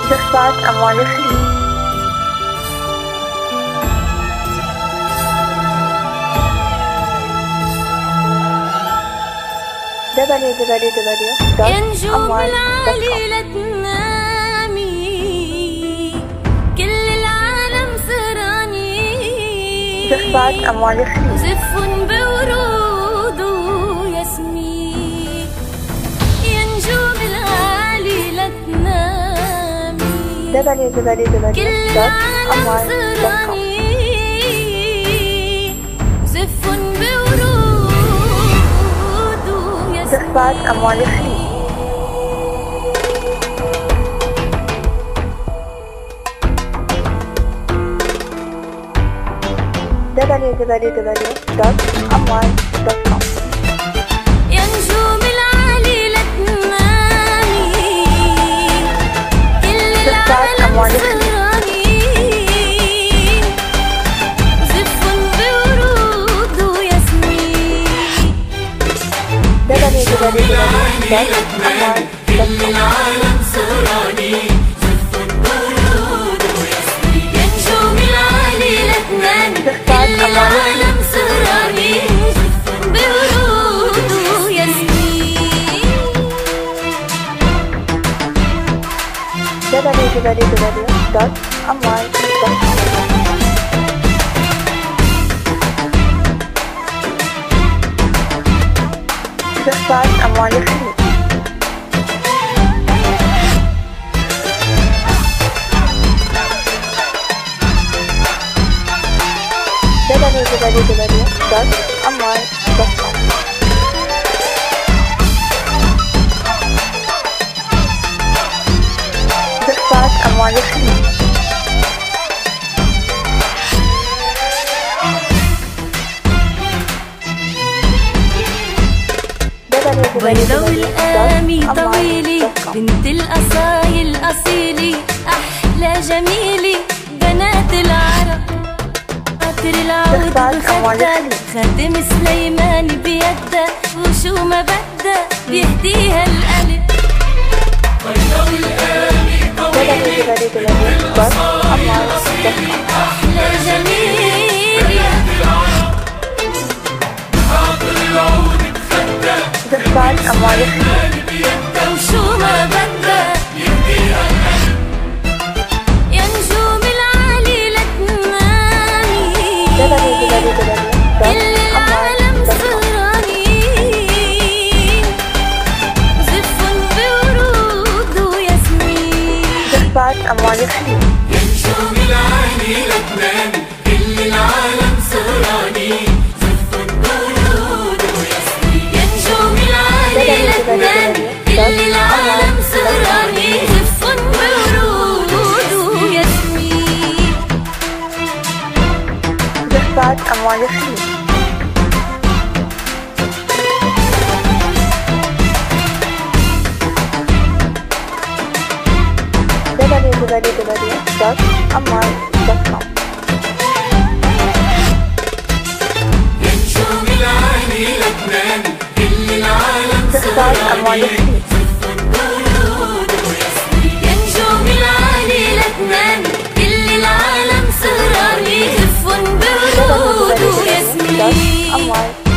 زخبات أموال الخليج. يا نجوم العالي لا تنامي، كل العالم سهراني. زخبات أموال الخليج. زف بورود وياسمين. يا نجوم العالي لا تنامي، كل العالم سهراني. زف بورود زخبات أموال الخليج. www.amwal.com. يا نجوم العالي لا تنامي، كل العالم سهراني. زف بورود وياسمين. www.amwal.com. كل العالم سهراني. زف بورود وياسمين. يا نجوم العالي لا تنامي، زخبات كل أموال العالم سهراني. زف بورود وياسمين. www.amwal.com. زخبات أموال الخليج. www.amwal.com. زخبات أموال الخليج. بيضة والقامي طويلي، بنت الأصايل أصيلي. أحلى جميلي بنات العرب. عطر العود بخدة، خاتم سليماني بيده. وشو ما بدها بيهديها القلب. بيضة والقامي طويلي، بنت الأصايل أصيلي. أحلى جميلي بنات العرب. عطر العود زخبات أموال الخليج. وشو ما بدها يهديها القلب. يا نجوم العالي لا تنامي، كل العالم سهراني. زف بورود وياسمين. زخبات أموال الخليج. يا نجوم العالي لا تنامي، كل العالم سهراني. زف بورود وياسمين. يا نجوم العالي لا تنامي، كل العالم سهراني. زف بورود وياسمين. زخبات أموال الخليج. www.amwal.com. يا نجوم العالي لا تنامي، كل العالم زخبات أموال الخليج. يا نجوم العالي لا تنامي، كل العالم سهراني. زف بورود وياسمين. www.amwal.com.